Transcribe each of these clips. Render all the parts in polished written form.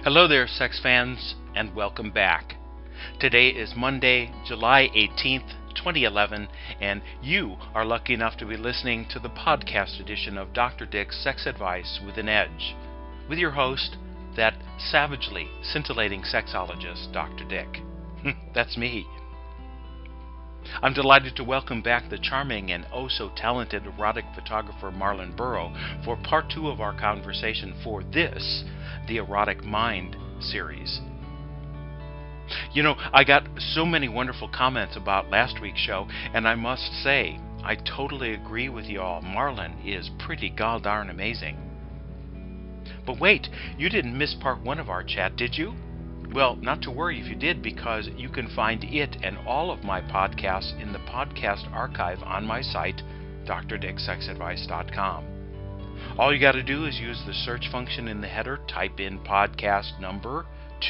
Hello there, sex fans, and welcome back. Today is Monday, July 18th, 2011, and you are lucky enough to be listening to the podcast edition of Dr. Dick's Sex Advice with an Edge, with your host, that savagely scintillating sexologist, Dr. Dick. That's me. I'm delighted to welcome back the charming and oh-so-talented erotic photographer Marlon Burrow for part 2 of our conversation for this, the Erotic Mind series. You know, I got so many wonderful comments about last week's show, and I must say, I totally agree with you all. Marlon is pretty gall-darn amazing. But wait, you didn't miss part 1 of our chat, did you? Well, not to worry if you did, because you can find it and all of my podcasts in the podcast archive on my site, drdicksexadvice.com. All you got to do is use the search function in the header, type in podcast number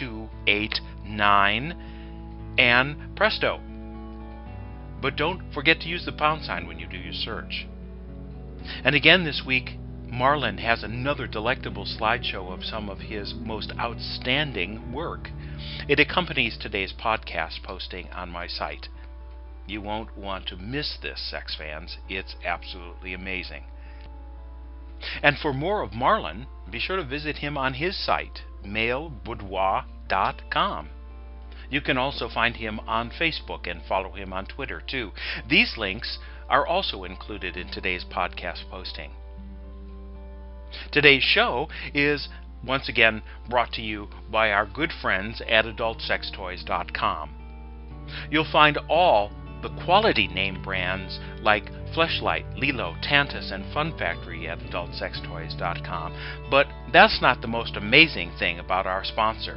289, and presto. But don't forget to use the pound sign when you do your search. And again this week, Marlon has another delectable slideshow of some of his most outstanding work. It accompanies today's podcast posting on my site. You won't want to miss this, sex fans. It's absolutely amazing. And for more of Marlon, be sure to visit him on his site, maleboudoir.com. You can also find him on Facebook and follow him on Twitter, too. These links are also included in today's podcast posting. Today's show is, once again, brought to you by our good friends at AdultSexToys.com. You'll find all the quality name brands like Fleshlight, Lilo, Tantus, and Fun Factory at AdultSexToys.com. But that's not the most amazing thing about our sponsor.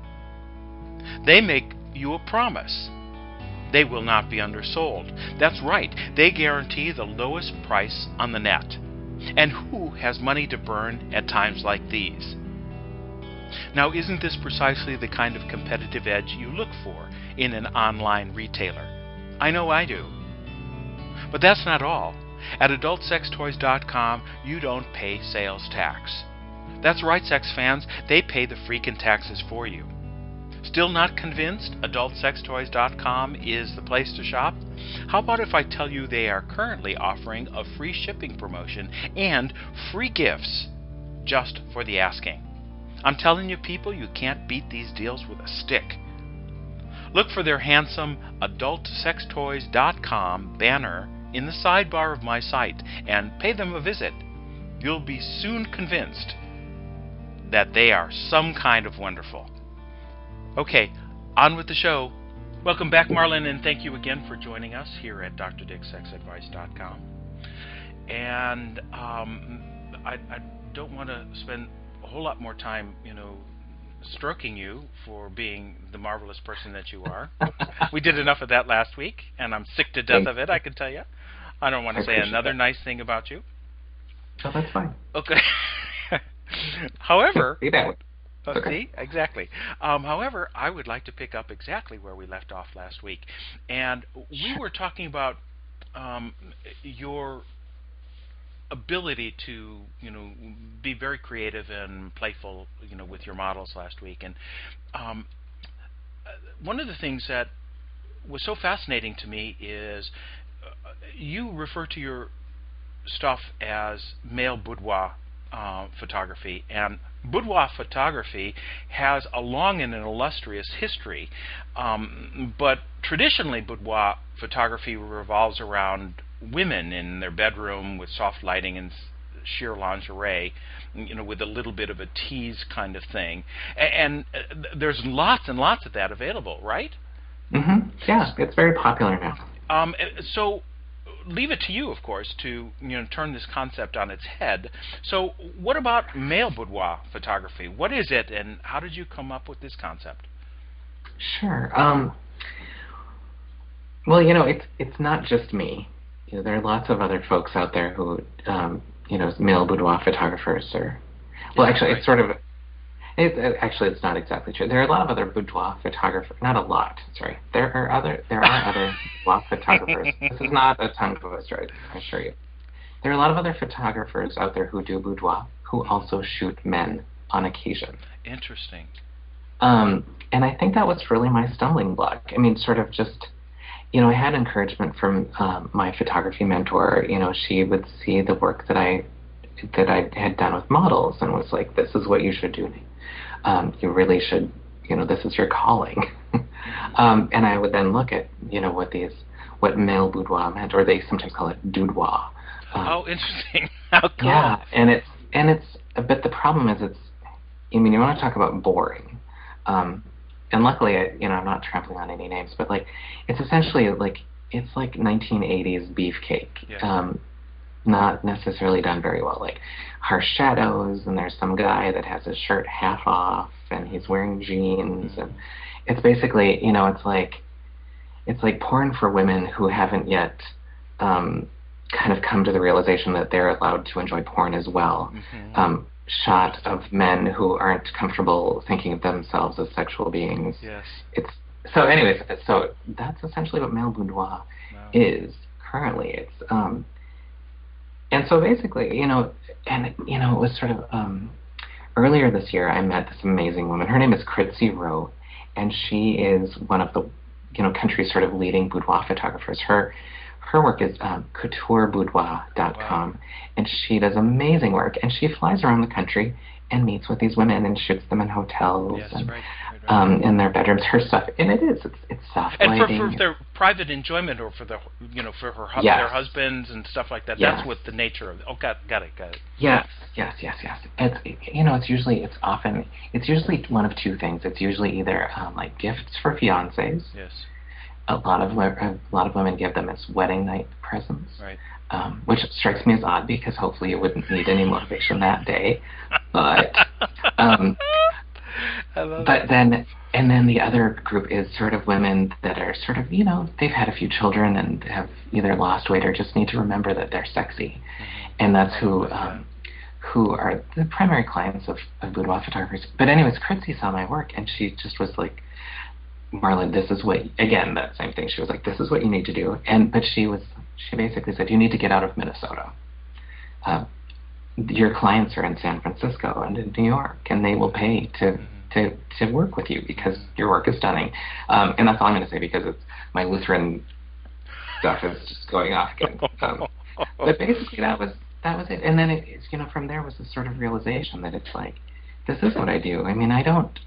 They make you a promise. They will not be undersold. That's right, they guarantee the lowest price on the net. And who has money to burn at times like these? Now, isn't this precisely the kind of competitive edge you look for in an online retailer? I know I do. But that's not all. At AdultSexToys.com, you don't pay sales tax. That's right, sex fans, they pay the freaking taxes for you. Still not convinced AdultSexToys.com is the place to shop? How about if I tell you they are currently offering a free shipping promotion and free gifts just for the asking? I'm telling you, people, you can't beat these deals with a stick. Look for their handsome AdultSexToys.com banner in the sidebar of my site and pay them a visit. You'll be soon convinced that they are some kind of wonderful. Okay, on with the show. Welcome back, Marlon, and thank you again for joining us here at drdicksexadvice.com. And I don't want to spend a whole lot more time, stroking you for being the marvelous person that you are. We did enough of that last week, and I'm sick to death of it, I can tell you. I don't want to say another nice thing about you. Oh, that's fine. Okay. However... Okay. See, exactly. However, I would like to pick up exactly where we left off last week. And we were talking about your ability to, be very creative and playful, with your models last week. And one of the things that was so fascinating to me is you refer to your stuff as male boudoir photography, and boudoir photography has a long and an illustrious history, but traditionally boudoir photography revolves around women in their bedroom with soft lighting and sheer lingerie, with a little bit of a tease kind of thing, and there's lots and lots of that available, right? Mm-hmm. Yeah, it's very popular now. So leave it to you, of course, to turn this concept on its head. So what about male boudoir photography? What is it, and how did you come up with this concept? Sure. Well, it's not just me. There are lots of other folks out there who, male boudoir photographers are. Well, Yeah, actually, right. it's sort of. It's not exactly true. There are a lot of other boudoir photographers. Not a lot. Sorry. There are other boudoir photographers. This is not a tongue twister, I assure you. There are a lot of other photographers out there who do boudoir who also shoot men on occasion. Interesting. And I think that was really my stumbling block. I mean, sort of just, I had encouragement from my photography mentor. She would see the work that I had done with models and was like, "This is what you should do. You really should. This is your calling." And I would then look at, what male boudoir meant, or they sometimes call it doudoir. Oh, interesting. How cool. Yeah, but the problem is you want to talk about boring. And luckily, I'm not trampling on any names, but it's essentially it's like 1980s beefcake. Yes. Not necessarily done very well. Like harsh shadows, and there's some guy that has his shirt half off, and he's wearing jeans, and it's basically, it's like porn for women who haven't yet kind of come to the realization that they're allowed to enjoy porn as well. Shot of men who aren't comfortable thinking of themselves as sexual beings. Yes. So that's essentially what male boudoir is currently. It's and so basically, it was sort of earlier this year I met this amazing woman. Her name is Kritzy Rowe, and she is one of the country's sort of leading boudoir photographers. Her work is coutureboudoir.com, and she does amazing work, and she flies around the country and meets with these women and shoots them in hotels in their bedrooms. Her stuff, and it's soft lighting. And for their private enjoyment, or for the for their husbands and stuff like that. Yes. That's what the nature of it. Oh, got it. Yes. It's usually one of two things. It's usually either like gifts for fiancés. Yes. A lot of women give them as wedding night presents, right? Which strikes me as odd because hopefully you wouldn't need any motivation that day. But then the other group is sort of women that are sort of they've had a few children and have either lost weight or just need to remember that they're sexy, and that's who are the primary clients of boudoir photographers. But anyways, Kritzy saw my work and she just was like, "Marlon, this is what," again, that same thing. She was like, "This is what you need to do." But she basically said, "You need to get out of Minnesota. Your clients are in San Francisco and in New York, and they will pay to work with you because your work is stunning." And that's all I'm going to say because it's my Lutheran stuff is just going off again. But basically, that was it. And then it's from there was this sort of realization that it's like, this is what I do. I mean, I don't.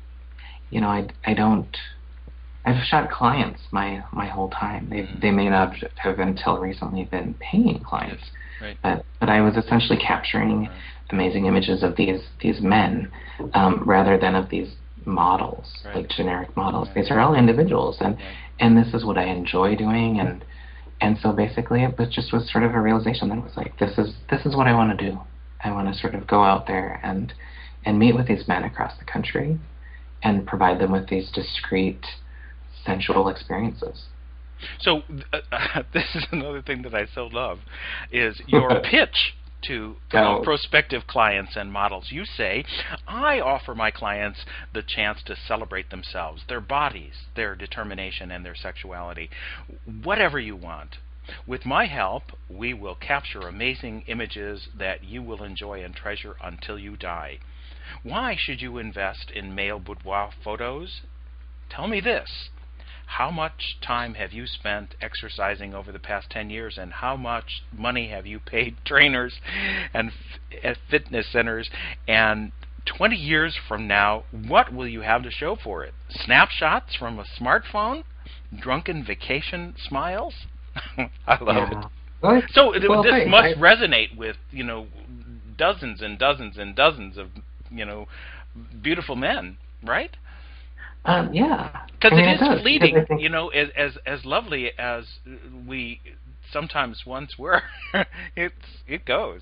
I've shot clients my whole time. They may not have until recently been paying clients, yes, right. but I was essentially capturing amazing images of these men rather than of these models, like generic models. These are all individuals, and this is what I enjoy doing, and so basically it was sort of a realization that it was like, this is what I want to do. I want to sort of go out there and meet with these men across the country and provide them with these discrete sensual experiences. So this is another thing that I so love is your pitch to prospective clients and models. You say, "I offer my clients the chance to celebrate themselves, their bodies, their determination, and their sexuality. Whatever you want. With my help, we will capture amazing images that you will enjoy and treasure until you die. Why should you invest in male boudoir photos? Tell me this. How much time have you spent exercising over the past 10 years, and how much money have you paid trainers and fitness centers? And 20 years from now, what will you have to show for it? Snapshots from a smartphone? Drunken vacation smiles?" I love it. Well, so this must resonate with, dozens and dozens and dozens of, beautiful men, right? Yeah. Because it is fleeting, as lovely as we sometimes once were. It goes.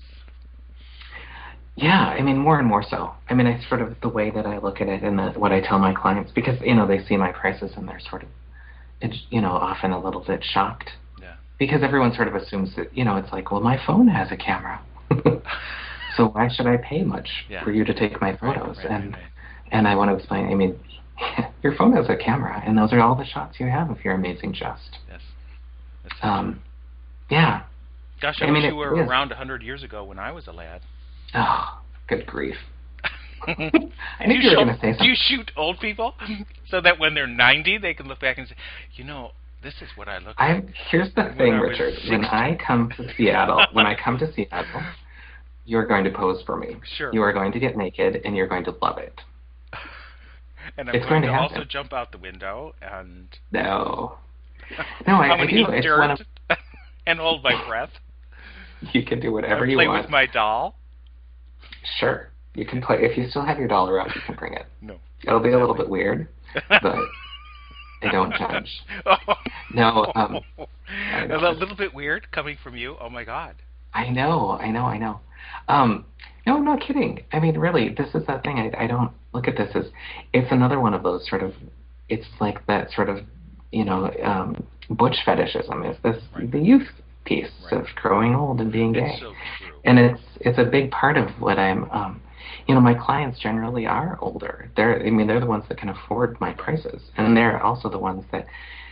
Yeah, I mean, more and more so. I mean, it's sort of the way that I look at it and what I tell my clients, because, they see my prices and they're sort of, often a little bit shocked. Yeah. Because everyone sort of assumes that, it's like, well, my phone has a camera. So why should I pay much for you to take my photos? And I want to explain, I mean, your phone has a camera, and those are all the shots you have of your amazing chest. Yes. Yeah. Gosh, I wish you were around 100 years ago when I was a lad. Oh, good grief. I knew you were going to say something. Do you shoot old people so that when they're 90, they can look back and say, this is what I look like? Here's the thing, Richard. When I come to Seattle, you're going to pose for me. Sure. You are going to get naked, and you're going to love it. And I'm going to also jump out the window and... No, I do. Eat dirt and hold my breath. You can do whatever you want. want. Play with my doll? Sure. You can play. If you still have your doll around, you can bring it. No. It'll be a little bit weird, but I don't judge. No, a little bit weird coming from you. Oh, my God. I know. No, I'm not kidding. I mean, really, this is that thing. I don't look at this as, it's another one of those sort of, it's like that sort of, butch fetishism is this, the youth piece of growing old and being gay. It's so true. And it's a big part of what I'm, my clients generally are older. They're the ones that can afford my prices. And they're also the ones that,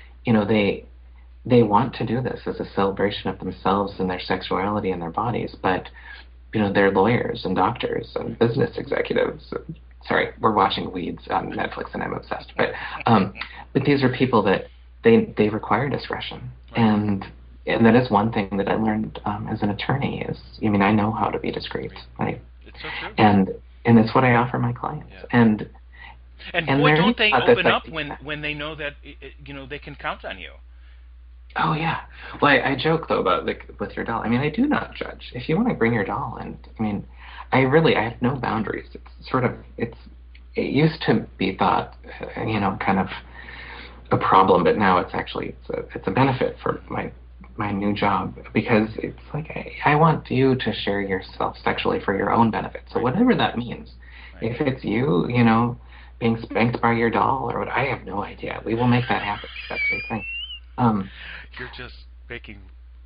they want to do this as a celebration of themselves and their sexuality and their bodies, but they're lawyers and doctors and business executives. Sorry, we're watching Weeds on Netflix and I'm obsessed. But these are people that they require discretion, and that is one thing that I learned as an attorney. I know how to be discreet. It's so true. And it's what I offer my clients. Yeah. And boy, don't they open up when they know that they can count on you. Oh, yeah. Well, I joke, though, about, with your doll. I do not judge. If you want to bring your doll in, I have no boundaries. It used to be thought, kind of a problem, but now it's actually, it's a benefit for my new job, because it's like, I want you to share yourself sexually for your own benefit. So whatever that means, if it's you, being spanked by your doll or what, I have no idea. We will make that happen. That's the thing. You're just making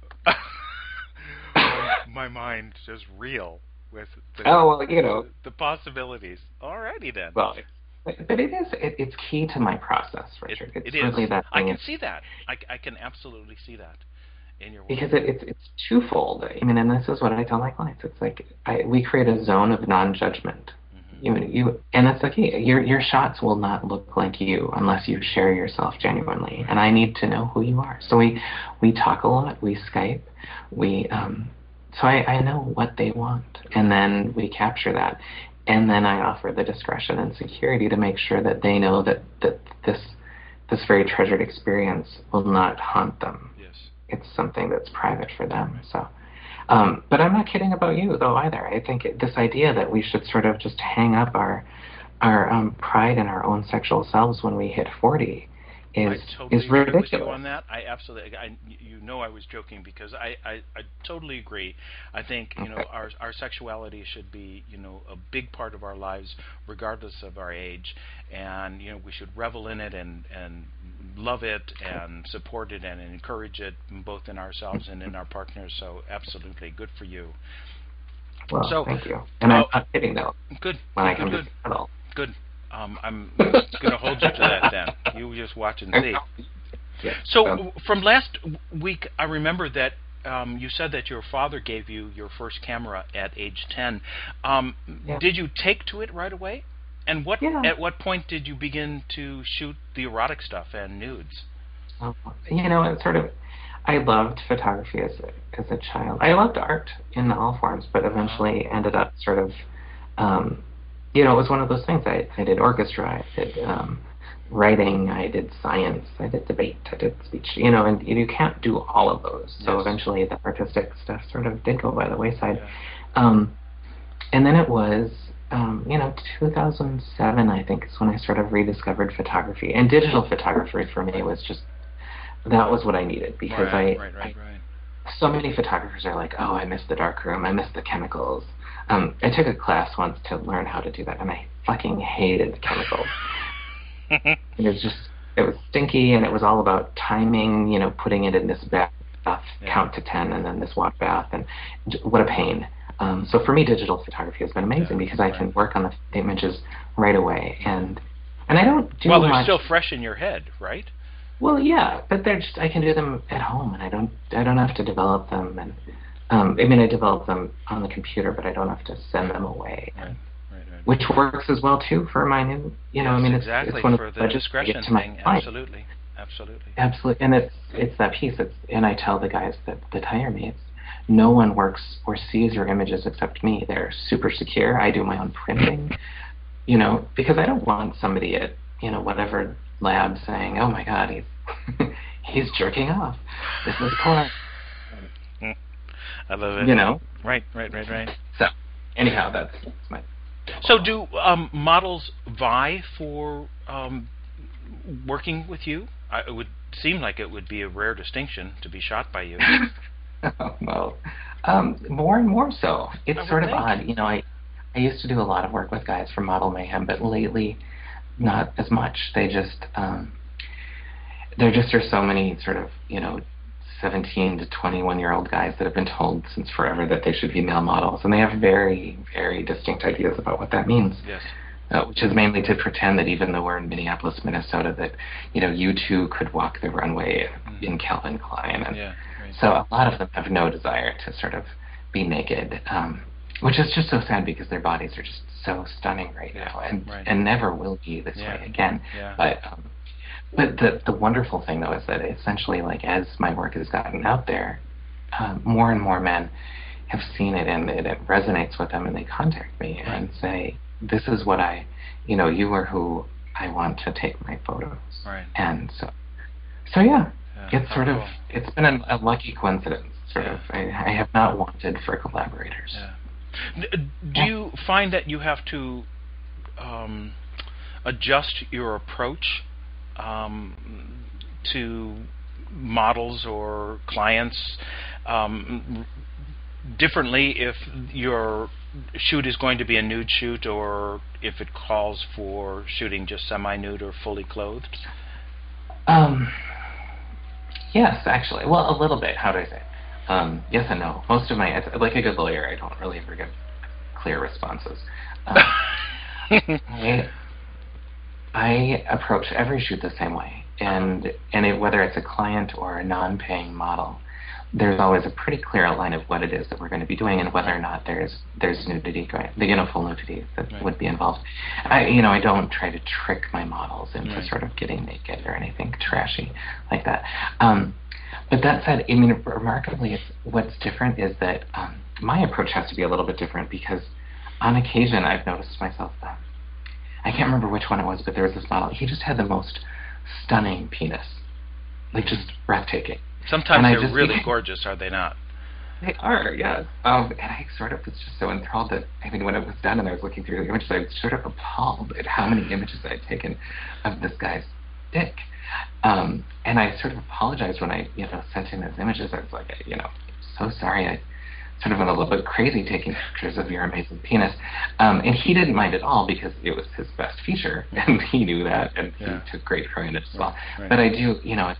my mind just reel with the possibilities. Alrighty then. Well, but it's key to my process, Richard. It's really that thing. I can see that. I can absolutely see that in your work. Because it's twofold. And this is what I tell my clients. It's like we create a zone of non-judgment. And that's the key. Your shots will not look like you unless you share yourself genuinely. And I need to know who you are. So we talk a lot. We Skype. So I know what they want, and then we capture that, and then I offer the discretion and security to make sure that they know that this very treasured experience will not haunt them. Yes. It's something that's private for them. So. But I'm not kidding about you, though, either. I think this idea that we should sort of just hang up our pride in our own sexual selves when we hit 40 is ridiculous. With you on that. I absolutely. I was joking, because I totally agree. I think our sexuality should be a big part of our lives, regardless of our age, and we should revel in it and love it and support it and encourage it, both in ourselves and in our partners. So absolutely, good for you. Well, thank you. And I'm not kidding, though. Good. When I come to Seattle. Good. I'm going to hold you to that then. You just watch and see. Yeah. So from last week, I remember that you said that your father gave you your first camera at age 10. Did you take to it right away? And at what point did you begin to shoot the erotic stuff and nudes? It's sort of, I loved photography as a child. I loved art in all forms, but eventually ended up sort of, it was one of those things. I did orchestra, I did writing, I did science, I did debate, I did speech, and you can't do all of those. So eventually the artistic stuff sort of did go by the wayside. Yeah. And then it was, 2007, I think, is when I sort of rediscovered photography. And digital photography for me was just, that was what I needed, because so many photographers are like, oh, I miss the darkroom, I miss the chemicals. I took a class once to learn how to do that, and I fucking hated the chemicals. It was stinky, and it was all about timing, putting it in this bath, count to 10, and then this walk bath, and what a pain. So for me, digital photography has been amazing, because I can work on the images right away, and I don't do much. Well, they're still fresh in your head, right? Well, yeah, but I can do them at home, and I don't have to develop them, and I develop them on the computer, but I don't have to send them away. Right. which works as well too for my new, yes, I mean, exactly, it's one of for the the budgets I get discretion to my thing. client. Absolutely, absolutely. Absolutely, and it's that piece. And I tell the guys that hire me, it's no one works or sees your images except me. They're super secure. I do my own printing, because I don't want somebody at whatever lab saying, "Oh my God, he's jerking off. This is porn." I love it. Right. So, anyhow, that's my. So, do models vie for working with you? It would seem like it would be a rare distinction to be shot by you. Well, more and more so. It's sort of think. odd. I used to do a lot of work with guys from Model Mayhem, but lately, not as much. There just are so many sort of 17 to 21-year-old guys that have been told since forever that they should be male models, and they have very, very distinct ideas about what that means. Yes. Which is mainly to pretend that even though we're in Minneapolis, Minnesota, that you too could walk the runway in Calvin Klein, and so a lot of them have no desire to sort of be naked, which is just so sad because their bodies are just so stunning right now, and never will be this way again. Yeah. But the wonderful thing, though, is that essentially, like, as my work has gotten out there, more and more men have seen it, and it resonates with them, and they contact me and say, "This is what you are who I want to take my photos." Right. And so yeah, it's sort of, it's been a lucky coincidence, sort of. I have not wanted for collaborators. Yeah. Do you find that you have to adjust your approach to models or clients differently if your shoot is going to be a nude shoot, or if it calls for shooting just semi-nude or fully clothed? Yes, actually. Well, a little bit. How do I say it? Yes and no. Most of like a good lawyer, I don't really ever give clear responses. I approach every shoot the same way, and whether it's a client or a non-paying model, there's always a pretty clear outline of what it is that we're going to be doing, and whether or not there's nudity going, full nudity that would be involved. I don't try to trick my models into sort of getting naked or anything trashy like that. But that said, I mean, remarkably, what's different is that my approach has to be a little bit different, because on occasion I've noticed myself that I can't remember which one it was, but there was this model. He just had the most stunning penis, like just breathtaking. Sometimes they're really gorgeous, are they not? They are, yes. And I sort of was just so enthralled that, I mean, when it was done and I was looking through the images, I was sort of appalled at how many images I had taken of this guy's dick. And I sort of apologized when I, sent him his images. I was like, so sorry. I sort of went a little bit crazy taking pictures of your amazing penis. And he didn't mind at all, because it was his best feature, and he knew that, and he took great pride in it as well. Right. But I do,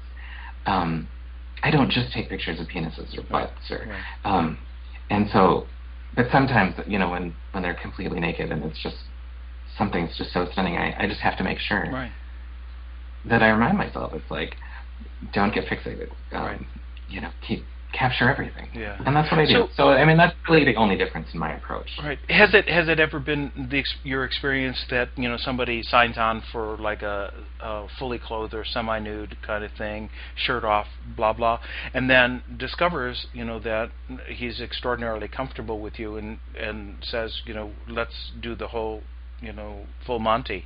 I don't just take pictures of penises or butts, and so, but sometimes, when they're completely naked and it's just, something's just so stunning, I just have to make sure that I remind myself, it's like, don't get fixated, capture everything, and that's what I do. So I mean, that's really the only difference in my approach. Right. Has it ever been your experience that somebody signs on for like a fully clothed or semi-nude kind of thing, shirt off, blah blah, and then discovers that he's extraordinarily comfortable with you, and says let's do the whole full Monty?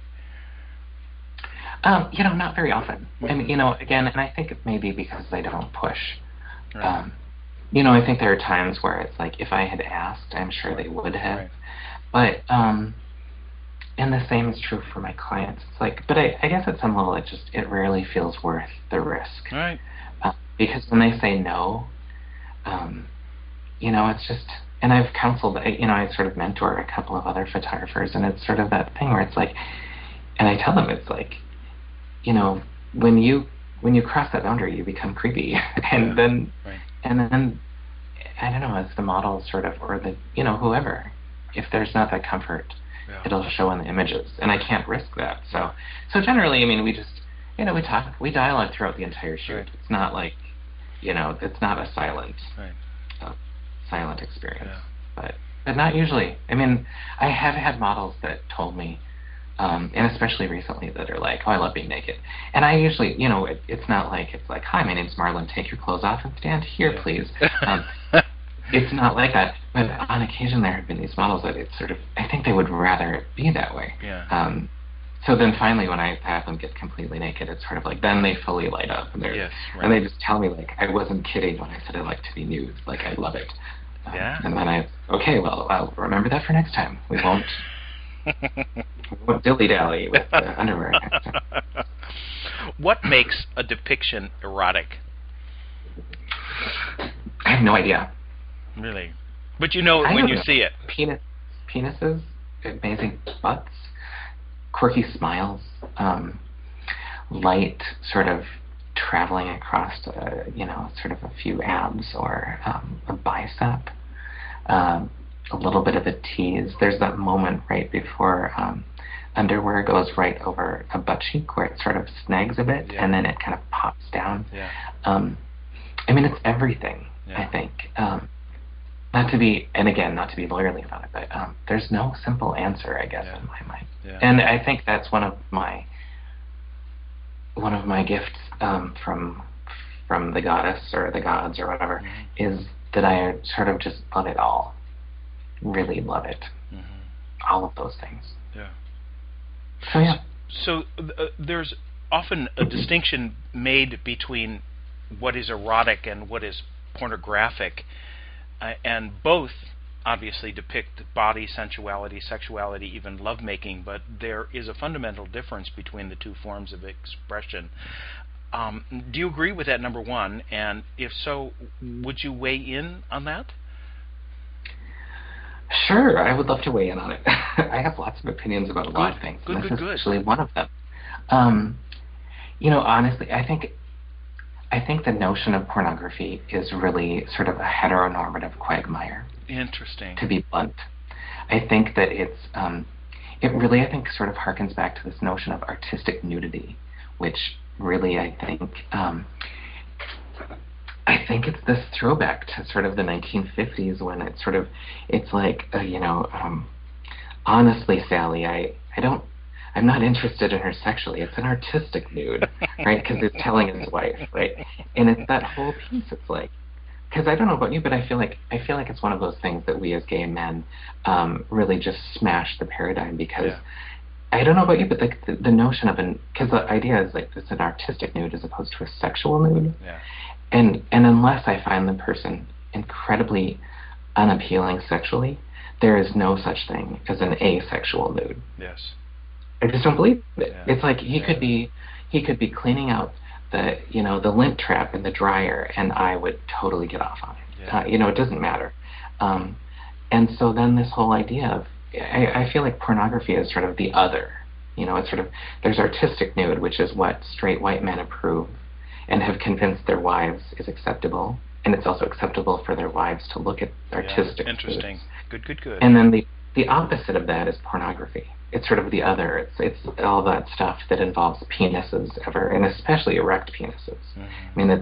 Not very often. And again, and I think it may be because they don't push. Right. I think there are times where it's like, if I had asked, I'm sure they would have. Right. But and the same is true for my clients. It's like, but I guess at some level it rarely feels worth the risk. Right. Because when they say no, it's just, and I've counseled, I sort of mentor a couple of other photographers, and it's sort of that thing where it's like, and I tell them, it's like, when you cross that boundary, you become creepy, and then I don't know, as the model sort of, or the whoever, if there's not that comfort, it'll show in the images, and I can't risk that. So generally, I mean, we just we talk, we dialogue throughout the entire shoot. Right. It's not like it's not a silent experience. Yeah. But but not usually. I mean, I have had models that told me, and especially recently, that are like, "Oh, I love being naked." And I usually, it's not like it's like, "Hi, my name's Marlon. Take your clothes off and stand here, please." It's not like that. But on occasion, there have been these models that it's sort of, I think they would rather it be that way. Yeah. So then finally, when I have them get completely naked, it's sort of like, then they fully light up, and Yes, right. and they just tell me, like, I wasn't kidding when I said I like to be nude. Like, I love it. Yeah. And then okay, well, I'll remember that for next time. We won't dilly-dally with the underwear. What makes a depiction erotic? I have no idea. Really? But you know it when you see it. Penises, amazing butts, quirky smiles, light sort of traveling across, sort of a few abs or a bicep, a little bit of a tease. There's that moment right before underwear goes right over a butt cheek where it sort of snags a bit, and then it kind of pops down. Yeah. I mean, it's everything, yeah. I think. Not to be lawyerly about it, but there's no simple answer, I guess, in my mind. Yeah. And I think that's one of my gifts from the goddess or the gods or whatever, is that I sort of just love it all. Really love it. All of those things. Yeah. So yeah. So there's often a distinction made between what is erotic and what is pornographic. And both obviously depict body, sensuality, sexuality, even lovemaking, but there is a fundamental difference between the two forms of expression. Do you agree with that, number one? And if so, would you weigh in on that? Sure, I would love to weigh in on it. I have lots of opinions about a lot of things. Good. Actually one of them. Honestly, I think the notion of pornography is really sort of a heteronormative quagmire. Interesting. To be blunt. I think that it really, I think, sort of harkens back to this notion of artistic nudity, which really, I think it's this throwback to sort of the 1950s when it's like, honestly, Sally, I'm not interested in her sexually. It's an artistic nude, right? Because it's telling his wife, right? And it's that whole piece. It's like, because I don't know about you, but I feel like it's one of those things that we as gay men really just smash the paradigm. Because I don't know about you, but the notion of because the idea is like it's an artistic nude as opposed to a sexual nude. Yeah. And unless I find the person incredibly unappealing sexually, there is no such thing as an asexual nude. Yes. I just don't believe it. Yeah. It's like he could be cleaning out the lint trap in the dryer, and I would totally get off on it. Yeah. It doesn't matter. And so then this whole idea of I feel like pornography is sort of the other. It's sort of, there's artistic nude, which is what straight white men approve and have convinced their wives is acceptable, and it's also acceptable for their wives to look at artistic. Interesting. Nudes. Good. And then the opposite of that is pornography. It's sort of the other. It's all that stuff that involves penises, and especially erect penises. I mean,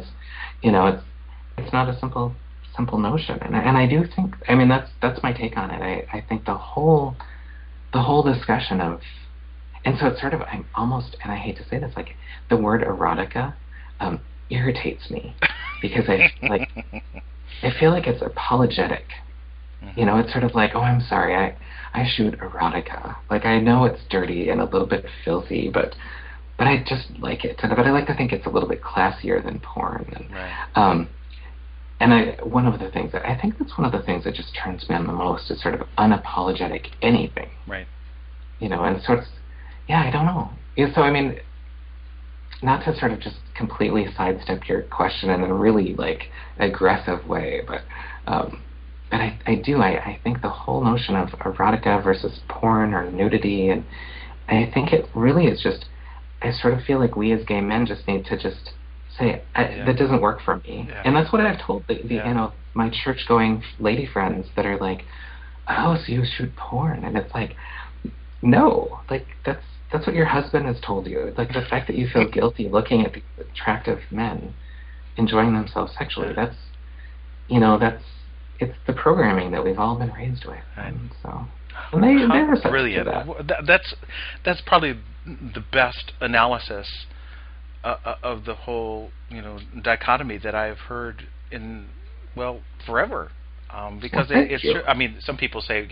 it's not a simple notion, and I do think, I mean, that's my take on it. I think the whole discussion of, and so it's sort of, I'm almost, and I hate to say this, like the word erotica irritates me because I feel like it's apologetic. It's sort of like, oh, I'm sorry, I shoot erotica. Like, I know it's dirty and a little bit filthy, but I just like it. But I like to think it's a little bit classier than porn. And, one of the things that I think that's one of the things that just turns me on the most is sort of unapologetic anything. Right. And so it's, I don't know. So, I mean, not to sort of just completely sidestep your question in a really, like, aggressive way, but I think the whole notion of erotica versus porn or nudity, and I think it really is just, I sort of feel like we as gay men just need to just say, that doesn't work for me. Yeah. And that's what I've told my church-going lady friends that are like, oh, so you shoot porn? And it's like, no, like, that's what your husband has told you. Like, the fact that you feel guilty looking at the attractive men enjoying themselves sexually, it's the programming that we've all been raised with. And so, and they're receptive brilliant. to that. That's probably the best analysis of the whole, dichotomy that I've heard in, forever. Because it's true. I mean, some people say,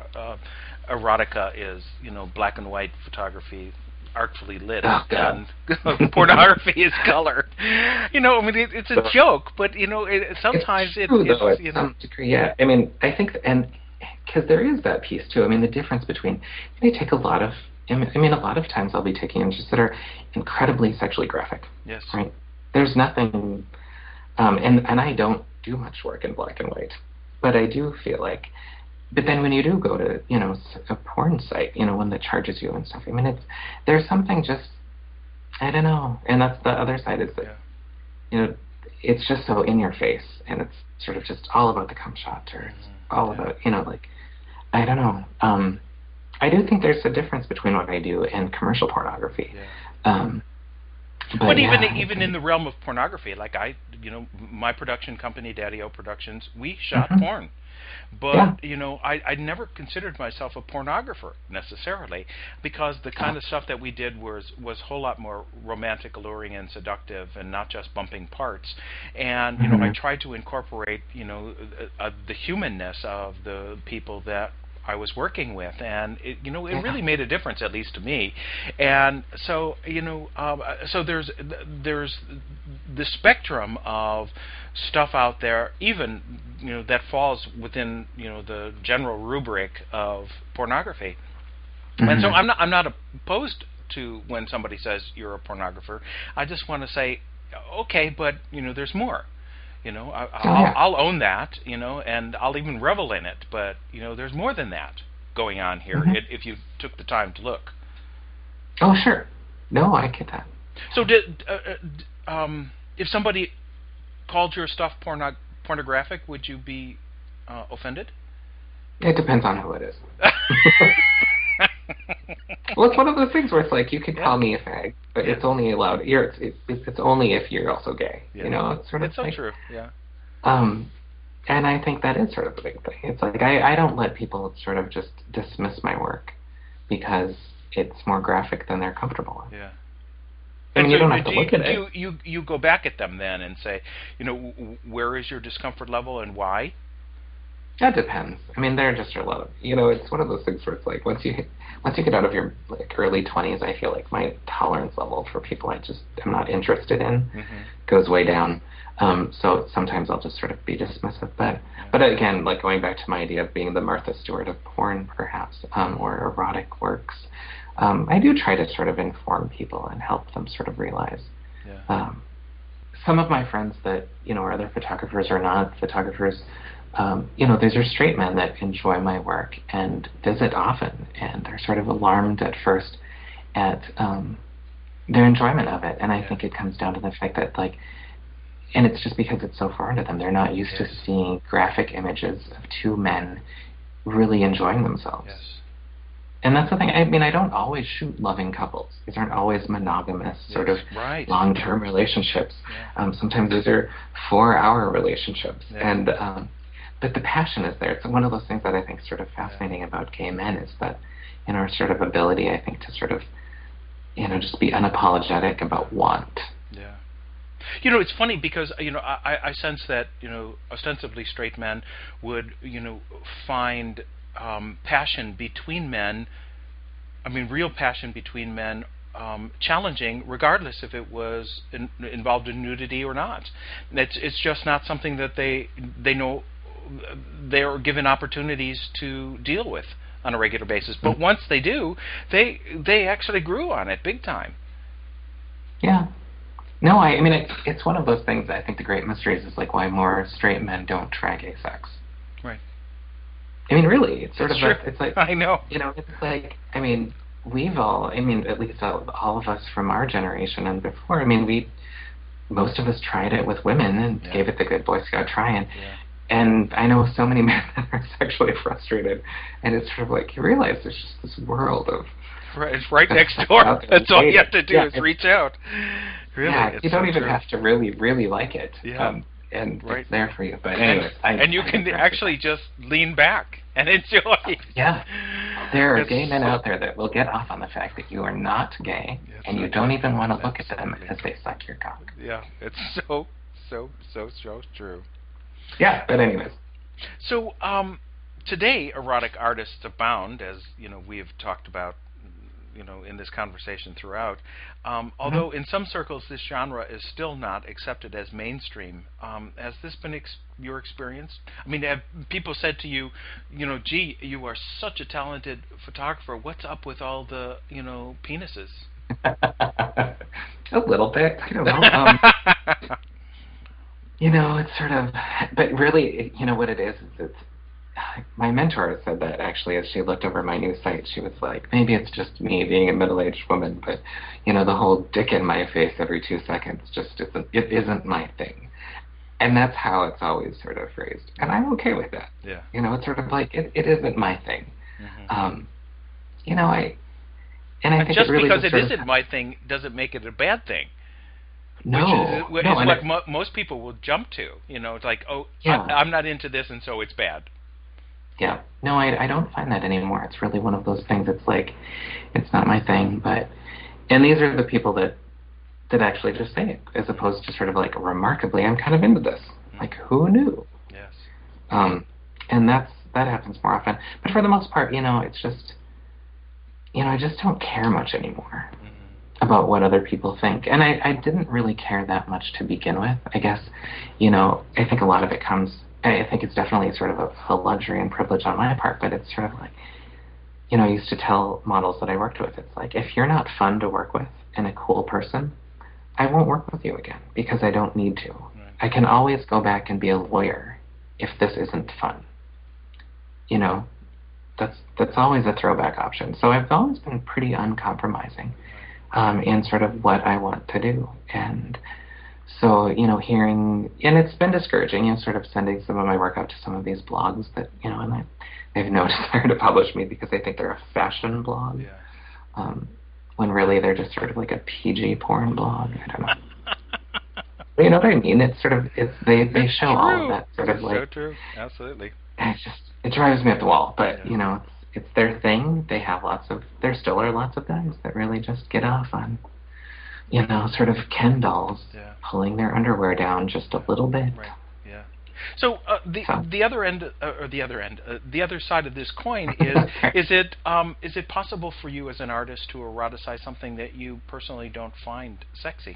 erotica is, black and white photography artfully lit, and pornography is color. It's a joke, but sometimes it's true, though, to some degree. Yeah, I mean, I think, and because there is that piece too. I mean, the difference between they take a lot of. I mean, a lot of times I'll be taking images that are incredibly sexually graphic. Yes. Right. There's nothing, and I don't do much work in black and white, but I do feel like. But then when you do go to, a porn site, one that charges you and stuff, I mean, there's something just, I don't know. And that's the other side is that, it's just so in your face, and it's sort of just all about the cum shot, or it's all about, I don't know. I do think there's a difference between what I do and commercial pornography. Yeah. But even in the realm of pornography, like my production company, Daddy-O Productions, we shot porn. But, I never considered myself a pornographer necessarily, because the kind of stuff that we did was a whole lot more romantic, alluring, and seductive, and not just bumping parts. And, I tried to incorporate, the humanness of the people that I was working with, and it really made a difference, at least to me. And so so there's the spectrum of stuff out there, even that falls within the general rubric of pornography. And so I'm not opposed to when somebody says you're a pornographer. I just want to say, okay, but there's more. I'll own that, and I'll even revel in it. But, there's more than that going on here if you took the time to look. Oh, sure. No, I get that. So if somebody called your stuff pornographic, would you be offended? It depends on who it is. Well, it's one of those things where it's like, you could call me a fag, but it's only allowed. It's only if you're also gay. Yeah. It's sort of. It's so true. Yeah. And I think that is sort of the big thing. It's like I don't let people sort of just dismiss my work because it's more graphic than they're comfortable with. Yeah. I mean, you don't have to look at it. You go back at them then and say, where is your discomfort level and why? That depends. I mean, there just are a lot of, it's one of those things where it's like once you get out of your early 20s, I feel like my tolerance level for people I just am not interested in goes way down. So sometimes I'll just sort of be dismissive. But again, like going back to my idea of being the Martha Stewart of porn, perhaps, or erotic works, I do try to sort of inform people and help them sort of realize. Yeah. Some of my friends that are other photographers or not photographers. These are straight men that enjoy my work and visit often, and they're sort of alarmed at first at their enjoyment of it. And I think it comes down to the fact that, and it's just because it's so foreign to them. They're not used to seeing graphic images of two men really enjoying themselves. Yes. And that's the thing. I mean, I don't always shoot loving couples. These aren't always monogamous, sort of long-term relationships. Yeah. Sometimes these are 4-hour relationships. Yeah. And but the passion is there. It's one of those things that I think is sort of fascinating about gay men is that, our sort of ability, I think, to sort of, just be unapologetic about want. Yeah. It's funny because, I sense that, ostensibly straight men would, find passion between men, real passion between men, challenging, regardless if it was involved in nudity or not. It's just not something that they know they are given opportunities to deal with on a regular basis. But once they do, they actually grew on it big time. Yeah. No, I mean, it's one of those things that I think the great mysteries is like why more straight men don't try gay sex. Right. I mean, really, it's sort of it's like, I know. It's like, we've all, at least all of us from our generation and before, most of us tried it with women and gave it the good Boy Scout try. And I know so many men that are sexually frustrated, and it's sort of like you realize there's just this world of... Right, it's right next door. That's all you have to do is reach out. Really, you don't even have to really, really like it. Yeah. and right. it's there for you. But anyways, and you can actually just lean back and enjoy. Yeah, there are gay men out there that will get off on the fact that you are not gay, and you don't even want to look at them as they suck your cock. Yeah, it's so true. Yeah, but anyways. So today, erotic artists abound, as we have talked about, in this conversation throughout. Although in some circles this genre is still not accepted as mainstream. Has this been your experience? I mean, have people said to you, gee, you are such a talented photographer. What's up with all the, penises? A little bit. I don't know. It's sort of, but really, what it is it's, my mentor said that actually as she looked over my new site. She was like, maybe it's just me being a middle-aged woman, but, the whole dick in my face every 2 seconds it isn't my thing. And that's how it's always sort of phrased. And I'm okay with that. Yeah. It's sort of like, it isn't my thing. Mm-hmm. I think just it really because it isn't my thing doesn't make it a bad thing. No. Which is what most people will jump to. It's like, I'm not into this, and so it's bad. Yeah. No, I don't find that anymore. It's really one of those things. It's like, it's not my thing, and these are the people that actually just say it, as opposed to sort of like, remarkably, I'm kind of into this. Mm-hmm. Like, who knew? Yes. And that happens more often. But for the most part, it's just, I just don't care much anymore about what other people think. And I didn't really care that much to begin with. I guess, I think a lot of it comes, I think it's definitely sort of a luxury and privilege on my part, but it's sort of like, I used to tell models that I worked with, it's like, if you're not fun to work with and a cool person, I won't work with you again, because I don't need to. Right. I can always go back and be a lawyer if this isn't fun. That's always a throwback option. So I've always been pretty uncompromising in sort of what I want to do. And so, hearing, and it's been discouraging, sort of sending some of my work out to some of these blogs that, and they have no desire to publish me because they think they're a fashion blog. Yeah. When really they're just sort of like a PG porn blog. I don't know. But you know what I mean? It's sort of, they show all of that sort of like. So true. Absolutely. It drives me up the wall, but it's their thing. They have there still are lots of guys that really just get off on, sort of Ken dolls pulling their underwear down just a little bit. Right. Yeah. So the other side of this coin is it possible for you as an artist to eroticize something that you personally don't find sexy?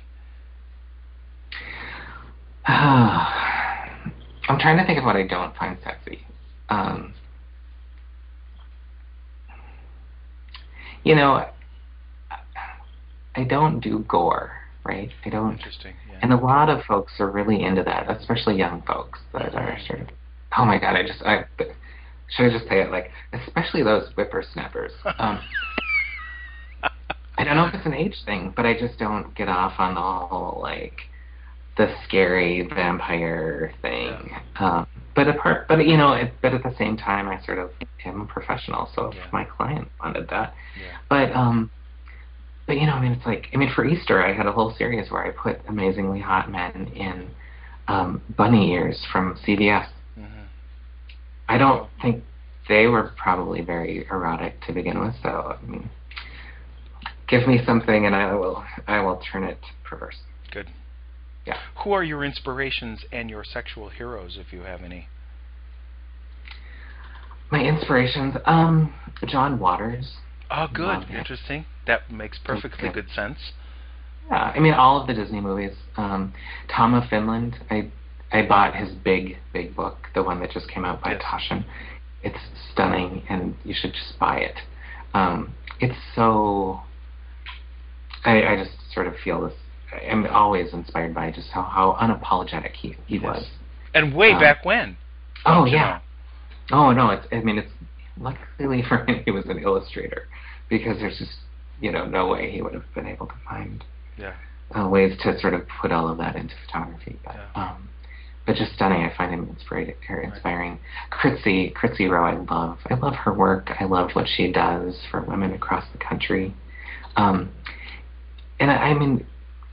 I'm trying to think of what I don't find sexy. I don't do gore, right? I don't. Interesting. Yeah. And a lot of folks are really into that, especially young folks that are sort of, oh my God, should I just say it, like, especially those whippersnappers. I don't know if it's an age thing, but I just don't get off on the whole, like, the scary vampire thing. Yeah. But at the same time, I sort of am a professional, so if my client wanted that. Yeah. But it's like, for Easter, I had a whole series where I put amazingly hot men in bunny ears from CVS. Mm-hmm. I don't think they were probably very erotic to begin with, so, give me something and I will turn it perverse. Good. Yeah. Who are your inspirations and your sexual heroes, if you have any? My inspirations, John Waters. Oh, good. Interesting. That makes perfectly good sense. Yeah, all of the Disney movies. Tom of Finland. I bought his big book, the one that just came out by Taschen. It's stunning, and you should just buy it. It's so. I just sort of feel this. I'm always inspired by just how unapologetic he was. And way back when. Oh yeah. Oh no, it's luckily for him he was an illustrator, because there's just no way he would have been able to find ways to sort of put all of that into photography. But just stunning. I find him inspiring. Right. Kritzy Rowe, I love her work. I love what she does for women across the country. And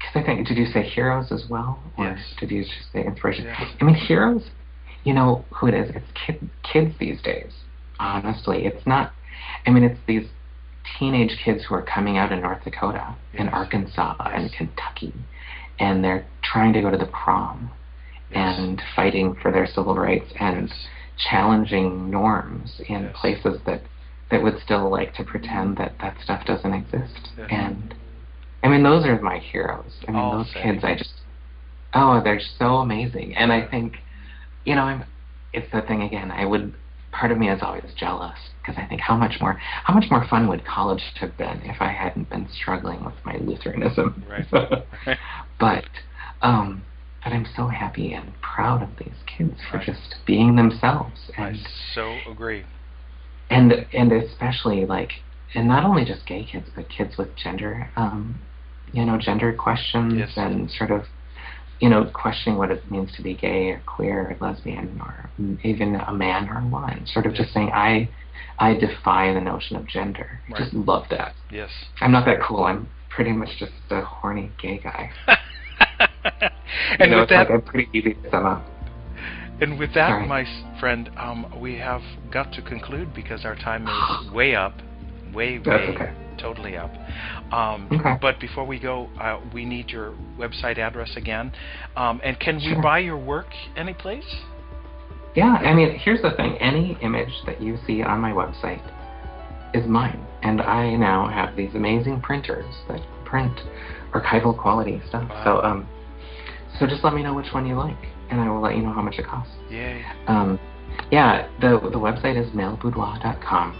because I think, did you say heroes as well? Or yes. Did you just say inspiration? Yes. I mean, heroes, you know who it is? It's kids these days, honestly. It's not, I mean, it's these teenage kids who are coming out in North Dakota and Arkansas and Kentucky, and they're trying to go to the prom and fighting for their civil rights and challenging norms in places that would still like to pretend that that stuff doesn't exist. And I mean, those are my heroes. I mean, those kids, they're so amazing. And I think, you know, it's the thing again, part of me is always jealous, because I think how much more fun would college have been if I hadn't been struggling with my Lutheranism. Right. But I'm so happy and proud of these kids for just being themselves. And I so agree. And especially and not only just gay kids, but kids with gender, gender questions and sort of, questioning what it means to be gay or queer or lesbian or even a man or a woman. Sort of just saying, I defy the notion of gender. I just love that. Yes. I'm not that cool. I'm pretty much just a horny gay guy. And with that, I'm pretty easy to sum up. And with that, my friend, we have got to conclude because our time is way up, way totally up. But before we go, we need your website address again. And can we buy your work anyplace? Yeah, I mean, here's the thing. Any image that you see on my website is mine. And I now have these amazing printers that print archival quality stuff. Wow. So just let me know which one you like, and I will let you know how much it costs. Yay. The website is maileboudoir.com,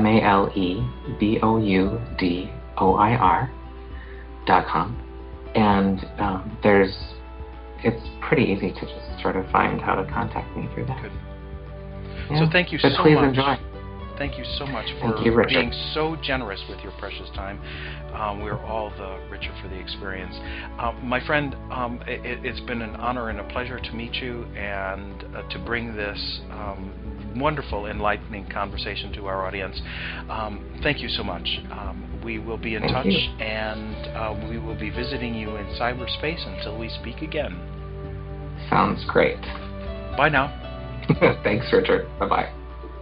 MALEBOUDOIR.com, and it's pretty easy to just sort of find how to contact me through that. Good. Yeah. So thank you but so please much. Enjoy. Thank you so much for being so generous with your precious time. We're all the richer for the experience. My friend, it's been an honor and a pleasure to meet you and to bring this wonderful, enlightening conversation to our audience. Thank you so much. We will be in touch, and we will be visiting you in cyberspace until we speak again. Sounds great. Bye now. Thanks, Richard. Bye-bye.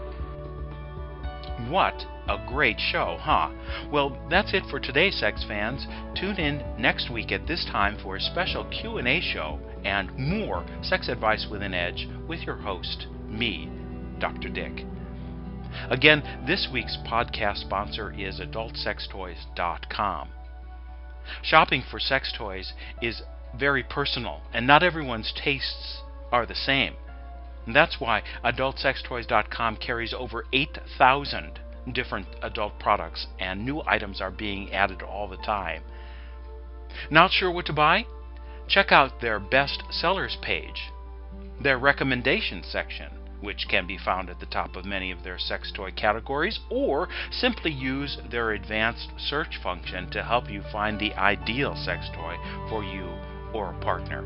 What a great show, huh? Well, that's it for today, sex fans. Tune in next week at this time for a special Q&A show and more Sex Advice with an Edge with your host, me, Dr. Dick. Again, this week's podcast sponsor is AdultSexToys.com. Shopping for sex toys is very personal, and not everyone's tastes are the same. And that's why AdultSexToys.com carries over 8,000 different adult products, and new items are being added all the time. Not sure what to buy? Check out their best sellers page, their recommendations section, which can be found at the top of many of their sex toy categories, or simply use their advanced search function to help you find the ideal sex toy for you or a partner.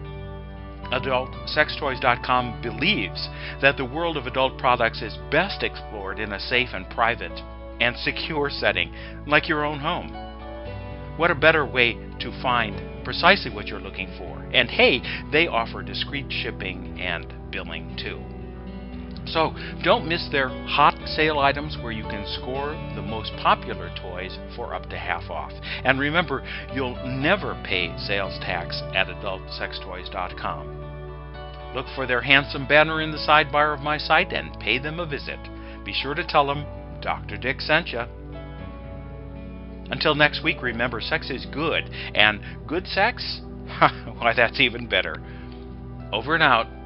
AdultSexToys.com believes that the world of adult products is best explored in a safe and private and secure setting, like your own home. What a better way to find precisely what you're looking for. And hey, they offer discreet shipping and billing too. So don't miss their hot sale items where you can score the most popular toys for up to half off. And remember, you'll never pay sales tax at AdultSexToys.com. Look for their handsome banner in the sidebar of my site and pay them a visit. Be sure to tell them Dr. Dick sent you. Until next week, remember, sex is good, and good sex? Why, that's even better. Over and out.